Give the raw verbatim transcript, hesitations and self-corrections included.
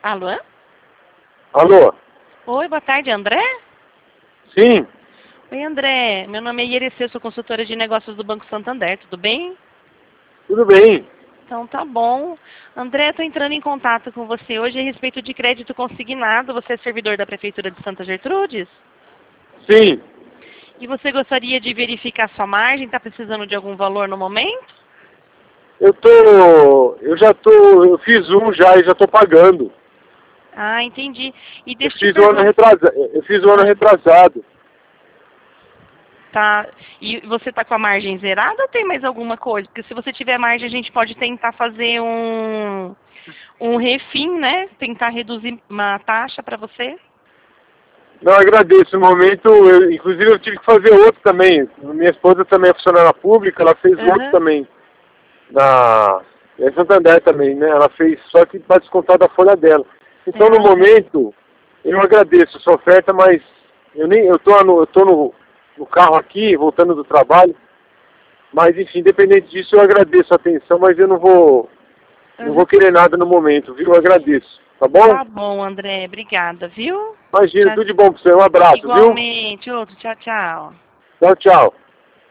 Alô? Alô? Oi, boa tarde, André? Sim. Oi, André. Meu nome é Ierecê, sou consultora de negócios do Banco Santander, tudo bem? Tudo bem. Então tá bom. André, estou entrando em contato com você hoje a respeito de crédito consignado. Você é servidor da Prefeitura de Santa Gertrudes? Sim. E você gostaria de verificar sua margem? Está precisando de algum valor no momento? Eu tô. Eu já tô. Eu fiz um já e já tô pagando. Ah, entendi. E Eu deixa eu te fiz o ano perguntar. retrasado. Eu fiz o ano retrasado. Tá. E você está com a margem zerada ou tem mais alguma coisa? Porque se você tiver margem, a gente pode tentar fazer um, um refim, né? Tentar reduzir uma taxa para você. Não, agradeço. No momento, eu, inclusive eu tive que fazer outro também. Minha esposa também é funcionária pública, ela fez outro Aham. também. Na. Em Santander também, né? Ela fez só que para descontar da folha dela. Então no Ah, tá. momento, eu agradeço a sua oferta, mas eu nem. Eu tô no, eu tô no, no carro aqui, voltando do trabalho. Mas enfim, independente disso, eu agradeço a atenção, mas eu não vou. Não Aham. vou querer nada no momento, viu? Eu agradeço. Tá bom? Tá bom, André. Obrigada, viu? Imagina, Tchau. tudo de bom pra você. Um abraço, viu? Igualmente. Outro. Tchau, tchau. Tchau, tchau.